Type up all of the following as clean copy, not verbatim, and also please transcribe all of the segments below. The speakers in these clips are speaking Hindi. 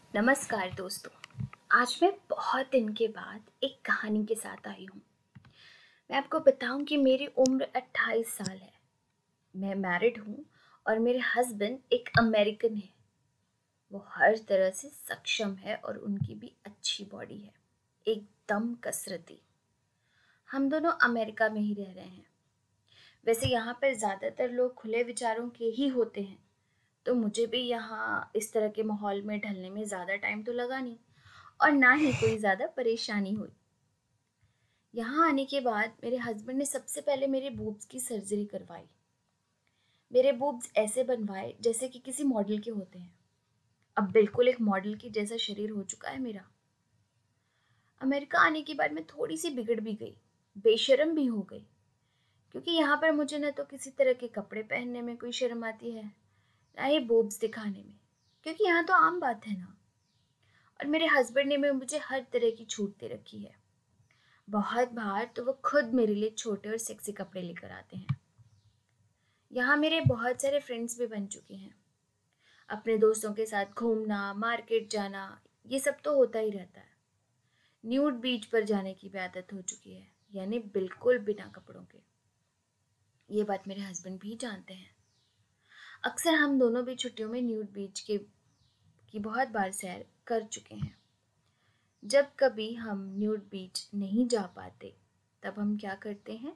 नमस्कार दोस्तों। आज मैं बहुत दिन के बाद एक कहानी के साथ आई हूँ। मैं आपको बताऊँ कि मेरी उम्र 28 साल है। मैं मैरिड हूँ और मेरे हस्बैंड एक अमेरिकन है। वो हर तरह से सक्षम है और उनकी भी अच्छी बॉडी है, एकदम कसरती। हम दोनों अमेरिका में ही रह रहे हैं। वैसे यहाँ पर ज़्यादातर लोग खुले विचारों के ही होते हैं, तो मुझे भी यहाँ इस तरह के माहौल में ढलने में ज़्यादा टाइम तो लगा नहीं और ना ही कोई ज़्यादा परेशानी हुई। यहाँ आने के बाद मेरे हस्बैंड ने सबसे पहले मेरे बूब्स की सर्जरी करवाई। मेरे बूब्स ऐसे बनवाए जैसे कि किसी मॉडल के होते हैं। अब बिल्कुल एक मॉडल के जैसा शरीर हो चुका है मेरा। अमेरिका आने के बाद मैं थोड़ी सी बिगड़ भी गई, बेशर्म भी हो गई, क्योंकि यहाँ पर मुझे न तो किसी तरह के कपड़े पहनने में कोई शर्म आती है, ना ही बूब्स दिखाने में, क्योंकि यहाँ तो आम बात है ना। और मेरे हस्बैंड ने भी मुझे हर तरह की छूट दे रखी है। बहुत बार तो वो खुद मेरे लिए छोटे और सेक्सी कपड़े लेकर आते हैं। यहाँ मेरे बहुत सारे फ्रेंड्स भी बन चुके हैं। अपने दोस्तों के साथ घूमना, मार्केट जाना, ये सब तो होता ही रहता है। न्यूड बीच पर जाने की भी आदत हो चुकी है, यानी बिल्कुल बिना कपड़ों के। ये बात मेरे हस्बैंड भी जानते हैं। अक्सर हम दोनों भी छुट्टियों में न्यूड बीच की बहुत बार सैर कर चुके हैं। जब कभी हम न्यूड बीच नहीं जा पाते, तब हम क्या करते हैं?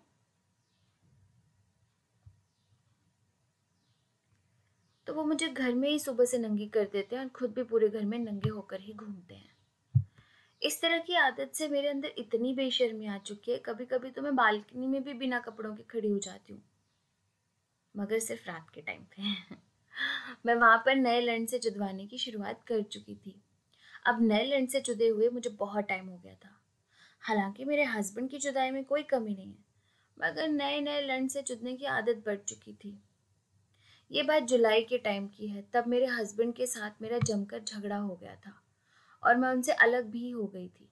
तो वो मुझे घर में ही सुबह से नंगी कर देते हैं और खुद भी पूरे घर में नंगे होकर ही घूमते हैं। इस तरह की आदत से मेरे अंदर इतनी बेशर्मी आ चुकी है, कभी कभी तो मैं बालकनी में भी बिना कपड़ों के खड़ी हो जाती हूँ, मगर सिर्फ रात के टाइम पे। मैं वहां पर नए लैंड से जुड़वाने की शुरुआत कर चुकी थी। अब नए लैंड से जुड़े हुए मुझे बहुत टाइम हो गया था। हालांकि मेरे हस्बैंड की जुदाई में कोई कमी नहीं है, मगर नए नए लैंड से जुड़ने की आदत बढ़ चुकी थी। ये बात जुलाई के टाइम की है। तब मेरे हस्बैंड के साथ मेरा जमकर झगड़ा हो गया था और मैं उनसे अलग भी हो गई थी।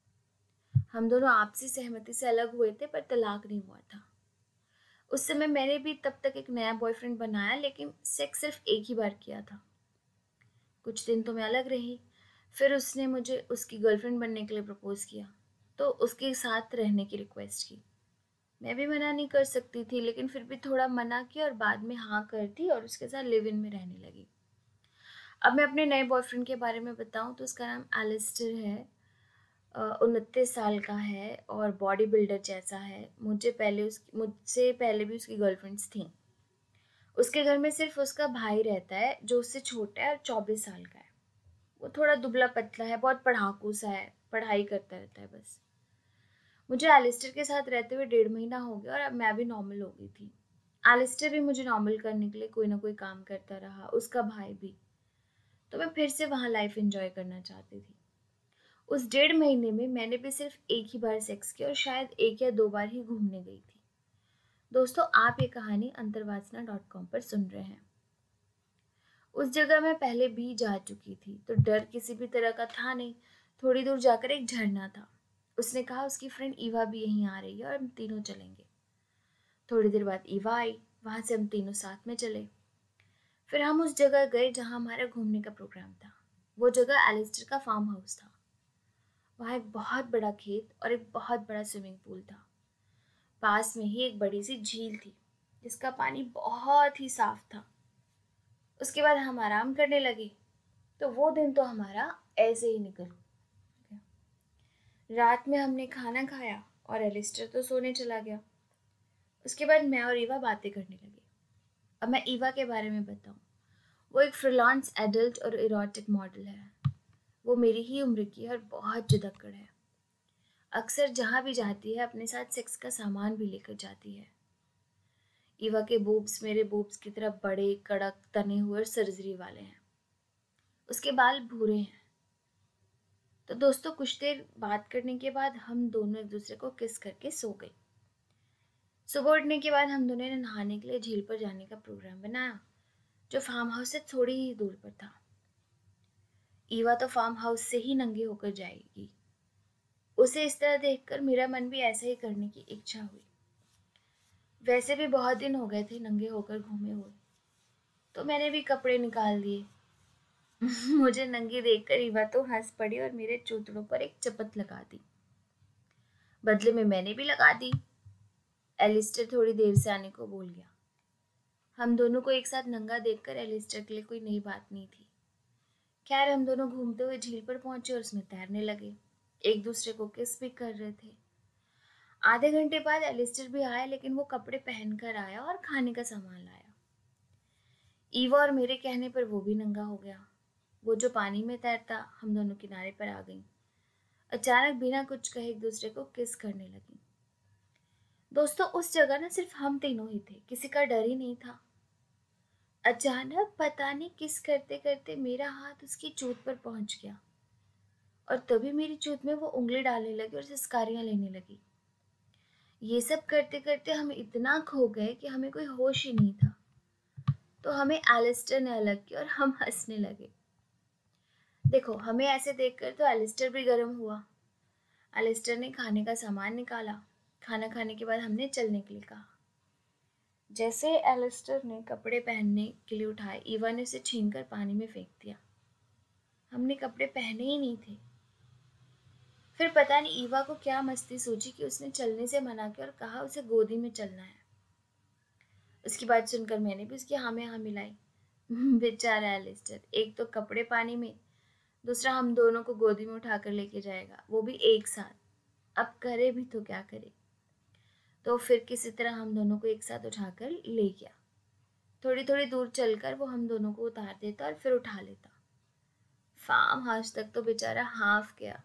हम दोनों आपसी सहमति से अलग हुए थे, पर तलाक नहीं हुआ था। उस समय मैंने भी तब तक एक नया बॉयफ्रेंड बनाया, लेकिन सेक्स सिर्फ एक ही बार किया था। कुछ दिन तो मैं अलग रही, फिर उसने मुझे उसकी गर्लफ्रेंड बनने के लिए प्रपोज किया, तो उसके साथ रहने की रिक्वेस्ट की। मैं भी मना नहीं कर सकती थी, लेकिन फिर भी थोड़ा मना किया और बाद में हाँ कर दी और उसके साथ लिव इन में रहने लगी। अब मैं अपने नए बॉयफ्रेंड के बारे में बताऊं तो उसका नाम एलिस्टर है। 29 साल का है और बॉडी बिल्डर जैसा है। मुझसे पहले भी उसकी गर्लफ्रेंड्स थी। उसके घर में सिर्फ उसका भाई रहता है जो उससे छोटा है और 24 साल का है। वो थोड़ा दुबला पतला है, बहुत पढ़ाकू सा है, पढ़ाई करता रहता है बस। मुझे एलिस्टर के साथ रहते हुए 1.5 महीना हो गया और अब मैं भी नॉर्मल हो गई थी। एलिस्टर भी मुझे नॉर्मल करने के लिए कोई ना कोई काम करता रहा, उसका भाई भी। तो मैं फिर से वहाँ लाइफ एंजॉय करना चाहती थी। उस 1.5 महीने में मैंने भी सिर्फ एक ही बार सेक्स किया और शायद 1 या 2 बार ही घूमने गई थी। दोस्तों, आप ये कहानी अंतर्वासना.com पर सुन रहे हैं। उस जगह मैं पहले भी जा चुकी थी, तो डर किसी भी तरह का था नहीं। थोड़ी दूर जाकर एक झरना था। उसने कहा उसकी फ्रेंड ईवा भी यहीं आ रही है और हम तीनों चलेंगे। थोड़ी देर बाद ईवा आई, वहां से हम तीनों साथ में चले। फिर हम उस जगह गए जहां हमारा घूमने का प्रोग्राम था। वो जगह एलिस्टर का फार्म हाउस था। वहाँ एक बहुत बड़ा खेत और एक बहुत बड़ा स्विमिंग पूल था। पास में ही एक बड़ी सी झील थी जिसका पानी बहुत ही साफ था। उसके बाद हम आराम करने लगे। तो वो दिन तो हमारा ऐसे ही निकल गया। रात में हमने खाना खाया और एलिस्टर तो सोने चला गया। उसके बाद मैं और ईवा बातें करने लगे। अब मैं ईवा के बारे में बताऊं। वो एक फ्रीलांस एडल्ट और इरोटिक मॉडल है। वो मेरी ही उम्र की है और बहुत जुदक्कड़ है। अक्सर जहाँ भी जाती है अपने साथ सेक्स का सामान भी लेकर जाती है। ईवा के बूब्स मेरे बूब्स की तरह बड़े, कड़क, तने हुए और सर्जरी वाले हैं। उसके बाल भूरे हैं। तो दोस्तों, कुछ देर बात करने के बाद हम दोनों एक दूसरे को किस करके सो गए। सुबह उठने के बाद हम दोनों ने नहाने के लिए झील पर जाने का प्रोग्राम बनाया, जो फार्म हाउस से थोड़ी ही दूर पर था। ईवा तो फार्म हाउस से ही नंगी होकर जाएगी। उसे इस तरह देखकर मेरा मन भी ऐसा ही करने की इच्छा हुई। वैसे भी बहुत दिन हो गए थे नंगे होकर घूमे हुए, तो मैंने भी कपड़े निकाल दिए। मुझे नंगी देखकर ईवा तो हंस पड़ी और मेरे चूतड़ों पर एक चपत लगा दी। बदले में मैंने भी लगा दी। एलिस्टर थोड़ी देर से आने को बोल गया। हम दोनों को एक साथ नंगा देखकर एलिस्टर के लिए कोई नई बात नहीं थी। खैर, हम दोनों घूमते हुए झील पर पहुंचे और उसमें तैरने लगे। एक दूसरे को किस भी कर रहे थे। आधे घंटे बाद एलिस्टर भी आया, लेकिन वो कपड़े पहन कर आया और खाने का सामान लाया। ईवा और मेरे कहने पर वो भी नंगा हो गया। वो जो पानी में तैरता, हम दोनों किनारे पर आ गई। अचानक बिना कुछ कहे एक दूसरे को किस करने लगी। दोस्तों, उस जगह ना सिर्फ हम तीनों ही थे, किसी का डर ही नहीं था। अचानक पता नहीं किस करते करते मेरा हाथ उसकी चोट पर पहुंच गया और तभी मेरी चोट में वो उंगली डालने लगी और सिसकारियां लेने लगी। ये सब करते करते हम इतना खो गए कि हमें कोई होश ही नहीं था। तो हमें एलिस्टर ने अलग किया और हम हंसने लगे। देखो, हमें ऐसे देखकर तो एलिस्टर भी गर्म हुआ। एलिस्टर ने खाने का सामान निकाला। खाना खाने के बाद हमने चलने के लिए कहा। जैसे एलिस्टर ने कपड़े पहनने के लिए उठाए, ईवा ने उसे छीनकर पानी में फेंक दिया। हमने कपड़े पहने ही नहीं थे। फिर पता नहीं ईवा को क्या मस्ती सूझी कि उसने चलने से मना किया और कहा उसे गोदी में चलना है। उसकी बात सुनकर मैंने भी उसकी हाँ में हाँ मिलाई। बेचारा एलिस्टर, एक तो कपड़े पानी में, दूसरा हम दोनों को गोदी में उठाकर लेके जाएगा, वो भी एक साथ। अब करे भी तो क्या करे। तो फिर किसी तरह हम दोनों को एक साथ उठाकर ले गया। थोड़ी थोड़ी दूर चलकर वो हम दोनों को उतार देता और फिर उठा लेता। फार्म हाउस तक तो बेचारा हाफ गया।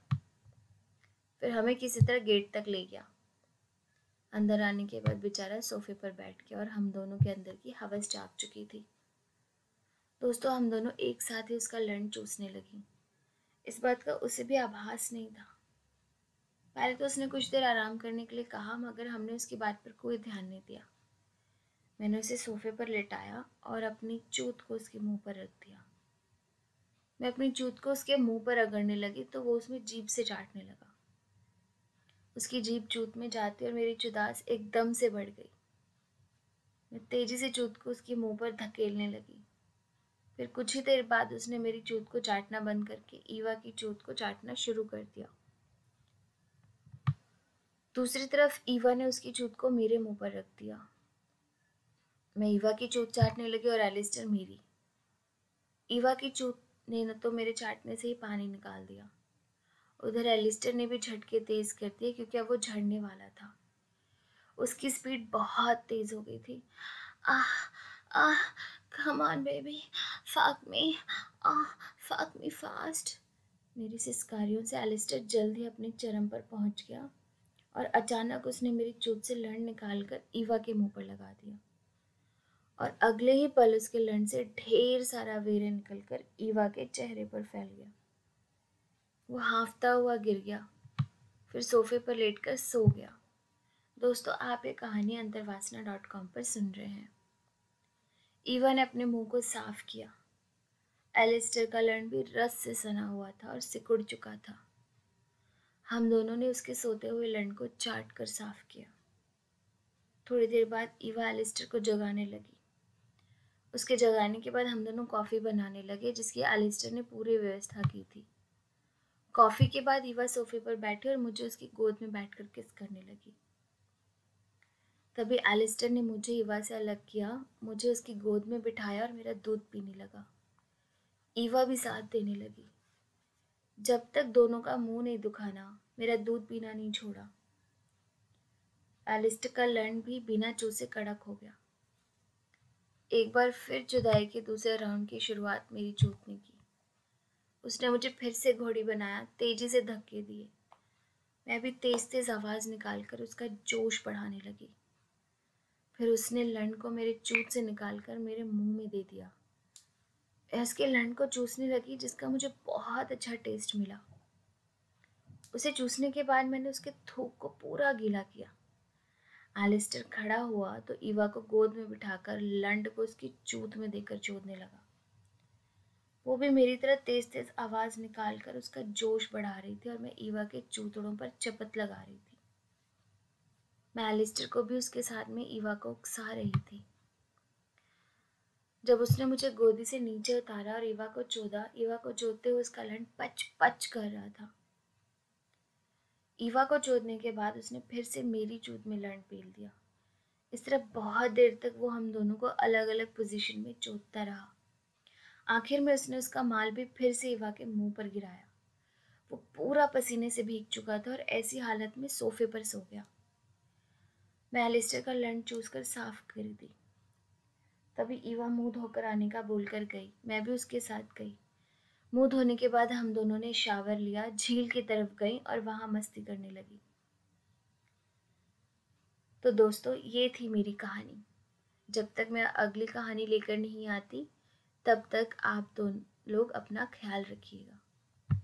फिर हमें किसी तरह गेट तक ले गया। अंदर आने के बाद बेचारा सोफे पर बैठ गया और हम दोनों के अंदर की हवस जाग चुकी थी। दोस्तों, हम दोनों एक साथ ही उसका लंच चूसने लगी। इस बात का उसे भी आभास नहीं था। पहले तो उसने कुछ देर आराम करने के लिए कहा, मगर हमने उसकी बात पर कोई ध्यान नहीं दिया। मैंने उसे सोफे पर लेटाया और अपनी चूत को उसके मुंह पर रख दिया। मैं अपनी चूत को उसके मुंह पर रगड़ने लगी तो वो उसमें जीभ से चाटने लगा। उसकी जीभ चूत में जाती और मेरी चुदास एकदम से बढ़ गई। मैं तेजी से चूत को उसके मुंह पर धकेलने लगी। फिर कुछ ही देर बाद उसने मेरी चूत को चाटना बंद करके ईवा की चूत को चाटना शुरू कर दिया। दूसरी तरफ ईवा ने उसकी चूत को मेरे मुंह पर रख दिया। मैं ईवा की चूत चाटने लगी और एलिस्टर मेरी। ईवा की चूत ने न तो मेरे चाटने से ही पानी निकाल दिया, उधर एलिस्टर ने भी झटके तेज कर दिए क्योंकि अब वो झड़ने वाला था। उसकी स्पीड बहुत तेज हो गई थी। Ah ah, come on baby, fuck me, ah, fuck me fast. मेरी सिसकारियों से एलिस्टर जल्द ही अपने चरम पर पहुंच गया और अचानक उसने मेरी चोट से लड़ निकालकर ईवा के मुंह पर लगा दिया और अगले ही पल उसके लड़ से ढेर सारा वेरे निकलकर ईवा के चेहरे पर फैल गया। वो हांफता हुआ गिर गया, फिर सोफे पर लेटकर सो गया। दोस्तों, आप ये कहानी अंतर्वासना.com पर सुन रहे हैं। ईवा ने अपने मुंह को साफ किया। एलिस्टर का लड़ भी रस से सना हुआ था और सिकुड़ चुका था। हम दोनों ने उसके सोते हुए लड़ को चाट कर साफ किया। थोड़ी देर बाद ईवा एलिस्टर को जगाने लगी। उसके जगाने के बाद हम दोनों कॉफ़ी बनाने लगे, जिसकी एलिस्टर ने पूरी व्यवस्था की थी। कॉफ़ी के बाद ईवा सोफे पर बैठी और मुझे उसकी गोद में बैठकर किस करने लगी। तभी एलिस्टर ने मुझे ईवा से अलग किया, मुझे उसकी गोद में बिठाया और मेरा दूध पीने लगा। ईवा भी साथ देने लगी। जब तक दोनों का मुंह नहीं दुखाना, मेरा दूध पीना नहीं छोड़ा। एलिस्टर का लर्न भी बिना चूसे कड़क हो गया। एक बार फिर जुदाई के दूसरे राउंड की शुरुआत मेरी चूत ने की। उसने मुझे फिर से घोड़ी बनाया, तेजी से धक्के दिए। मैं भी तेज तेज आवाज निकालकर उसका जोश बढ़ाने लगी। फिर उसने लंड को मेरे चूत से निकालकर मेरे मुंह में दे दिया। मैं उसके लंड को चूसने लगी, जिसका मुझे बहुत अच्छा टेस्ट मिला। उसे चूसने के बाद मैंने उसके थूक को पूरा गीला किया। एलिस्टर खड़ा हुआ तो ईवा को गोद में बिठाकर लंड को उसकी चूत में देकर चोदने लगा। वो भी मेरी तरह तेज तेज आवाज निकालकर उसका जोश बढ़ा रही थी और मैं ईवा के चूतड़ों पर चपत लगा रही थी। मैं एलिस्टर को भी उसके साथ में ईवा को उकसा रही थी। जब उसने मुझे गोदी से नीचे उतारा और ईवा को चोदते हुए उसका लंड पच पच कर रहा था। ईवा को चोदने के बाद उसने फिर से मेरी चूत में लंड पेल दिया। इस तरह बहुत देर तक वो हम दोनों को अलग अलग पोजीशन में चोदता रहा। आखिर में उसने उसका माल भी फिर से ईवा के मुंह पर गिराया। वो पूरा पसीने से भीग चुका था और ऐसी हालत में सोफे पर सो गया। मैं एलिस्टर का लंड चूस कर साफ कर दी। तभी ईवा मुंह धोकर आने का बोलकर गई। मैं भी उसके साथ गई। मुंह धोने के बाद हम दोनों ने शावर लिया, झील की तरफ गई और वहां मस्ती करने लगी। तो दोस्तों, ये थी मेरी कहानी। जब तक मैं अगली कहानी लेकर नहीं आती, तब तक आप दोनों लोग अपना ख्याल रखिएगा।